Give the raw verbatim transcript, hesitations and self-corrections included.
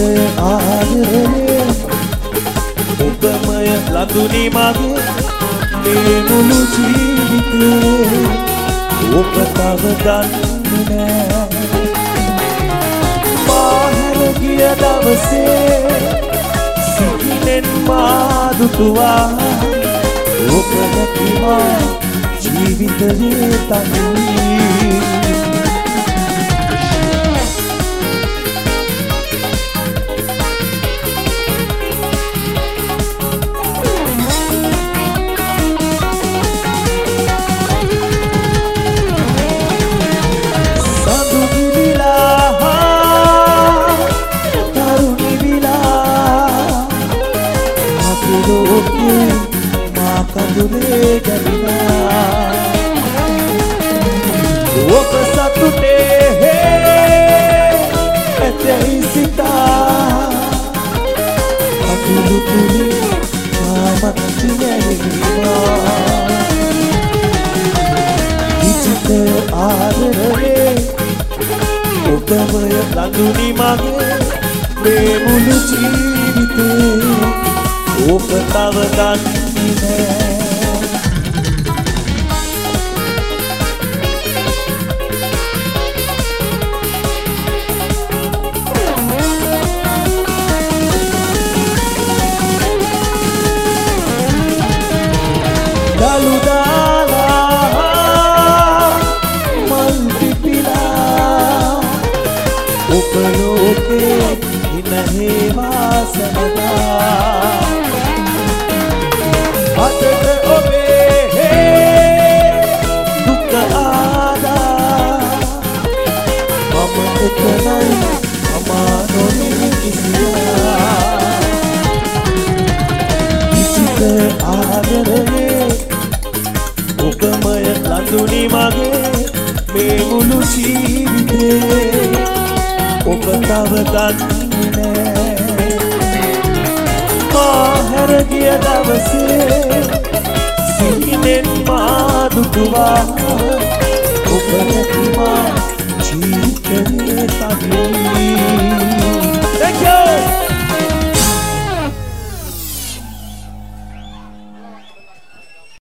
ආදරේ ඔබමය ලඳුනි මගේ මේ මුළු ජීවිතේ ඔබ තව දන්නේ නෑ මාහැර ගිය දවසේ සිහිනෙන් මා දුටුවා ඔබ නැති මා ජීවිතේ තනි කඳුලේ ගැලිලා ඔබ සතුටේ ඇතැයි සිතා අතුළු තුලින් මාමත් නැගීවා විචිත ආදරේ ඔබමය ලඳුනි මගේ මේ මුළු ජීවිතේ ඔබ තව දන්නේ නෑ දලු දාලා මල් පිපිලා ඔබ ලෝකේ ඉන්න හේවා සමදා අතට ඔබේ දුක ආදා මම එතනයි අමා නොවි කිසියා විචිත ආදරේ ඔබමය ලඳුනි මගේ මේ මුළු ජීවිතේ ඔබ තව දන්නේ නෑ මාහැර ගිය දවසේ සිහිනෙන් මා දුටුවා